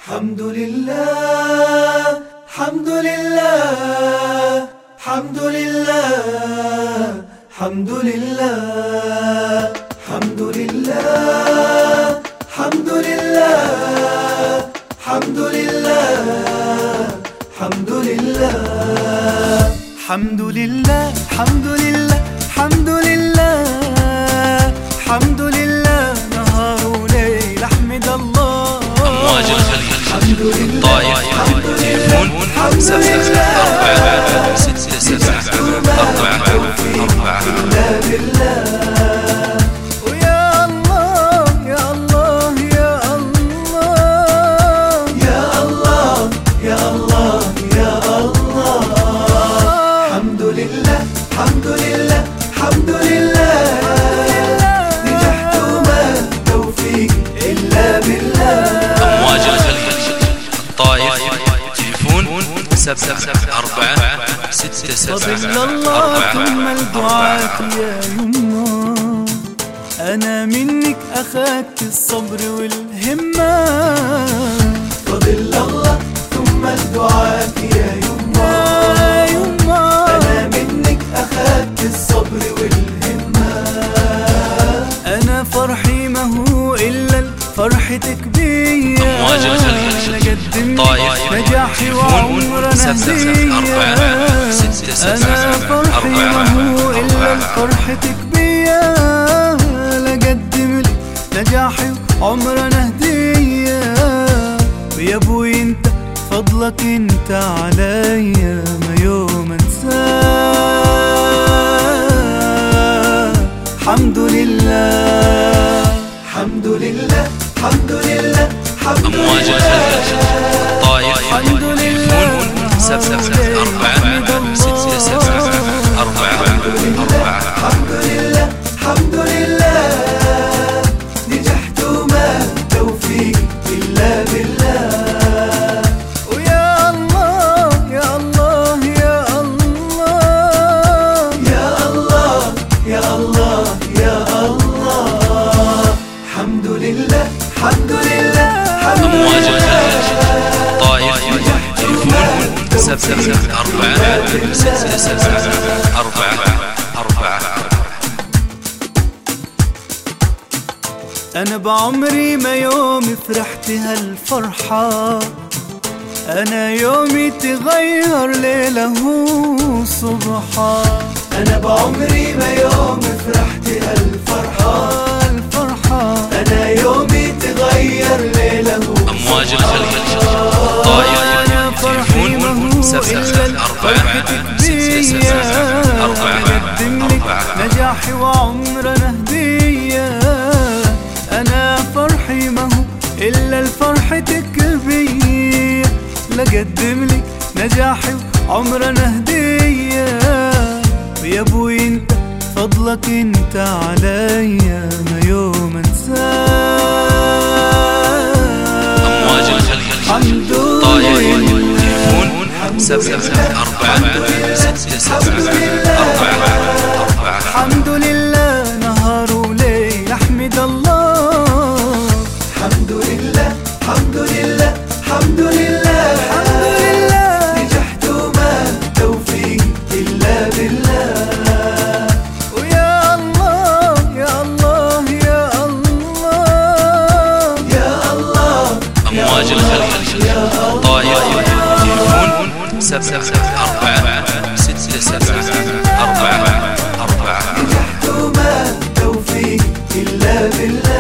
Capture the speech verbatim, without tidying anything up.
حمد لله حمد لله حمد لله حمد لله حمد لله حمد لله حمد لله حمد لله حمد لله حمد لله حمد لله حمد لله نهار وليل احمد الله أمواج الخليج الطائف تليفون سبعة أربعة ستة سبعة أربعة أربعة إلا بالله ويا الله يا الله يا الله يا الله يا الله يا الله حمد لله حمد لله حمد لله نجحت وما توفيق إلا بالله أمواج الخليج الطائف تليفون سبعة أربعة ستة سبعة أربعة ثم الدعاء يا يما أنا منك أخذت الصبر والهمة فضل الله ثم الدعاء يا يما أنا منك أخذت الصبر والهمة أنا فرحي ما هو إلا فرحتك بيا أمواج الخليج الطائف نجاحي وعمرنا هدية أنا فرحي ما هو إلا فرحتك بيا لقدم لك نجاحي وعمرنا هدية ويا ابوي انت فضلك انت عليا ما يوم انساه حمد لله حمد لله حمد لله حمد أمواج الخليج الطائف تليفون سبعة أربعة ستة سبعة أربعة أربعة الحمد لله الحمد لله نجحت وما توفيق إلا بالله ويا الله يا الله يا الله يا الله يا الله يا الله الحمد لله الحمد لله أمواج الخليج الطائف تليفون سبعة أربعة ستة سبعة أربعة أربعة أنا بعمري ما يوم فرحت هالفرحة أنا يومي تغير ليله صبحا أنا بعمري ما يوم فرحت هالفرحة الفرحة أنا يومي تغير ليله أمواج الخليج الطائف تليفون سبعة أربعة ستة سبعة أربعة أربعة نجاحي وعمرنا هدية أنا فرحي ما هو إلا الفرحتك بيا لقدم لك نجاحي وعمرنا هدية ويا ابوي انت فضلك انت عليا ما يوم انساه أمواج الخليج الحمد الطائف تليفون سبعة أربعة ستة سبعة أربعة أربعة الحمد لله نهار وليل احمد الله الحمد لله الحمد لله الحمد لله الحمد لله نجحت وما توفيق إلا بالله ويا الله يا الله يا الله يا الله أمواج الخليج الطائف تليفون سبعة أربعة ستة سبعة أربعة أربعة نجحت وما توفيق إلا بالله